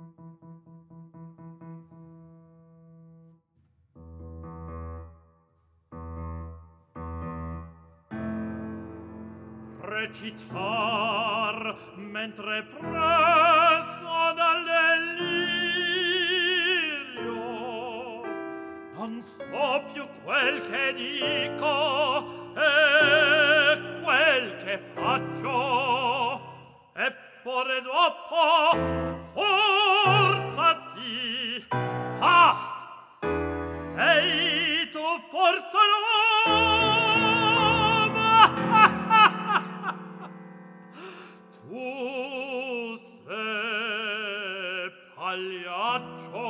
Recitar mentre presso dal delirio non so più quel che dico e quel che faccio, eppure dopo sforzati. Ah, sei tu forse l'uomo? Tu sei pagliaccio.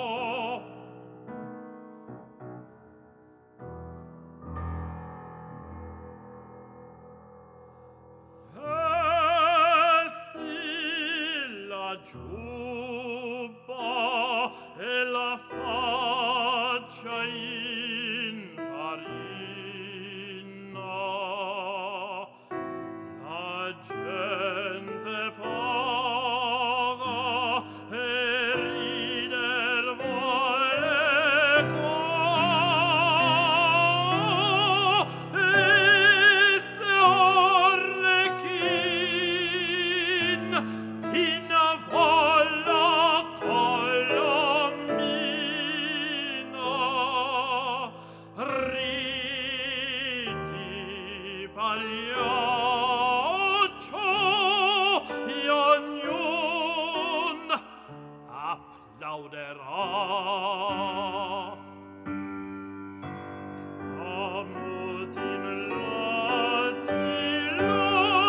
Vesti la giubba e la faccia in farina. La gente paga e rider vuole qua. E se Arlecchino Tina volla Colombina, ridi pagliaccio, e ognun applauderà. Tramut in lati lo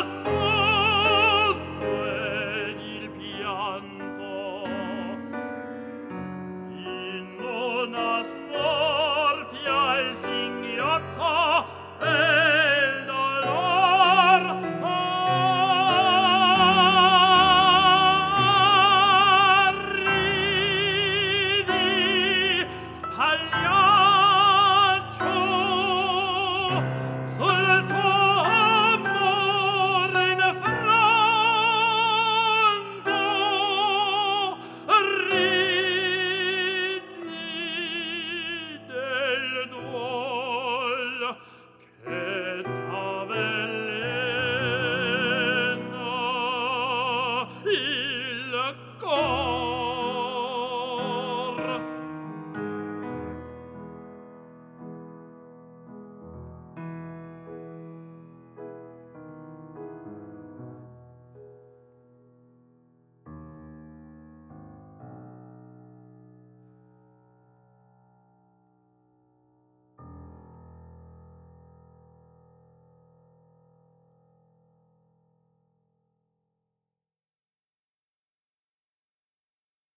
sposo ed il pianto, in una smorfia il singhiozzo e il dolor. Ridi, pagliaccio, sul tuo amore in affronto. Ridi del duol che t'avvelena il cor.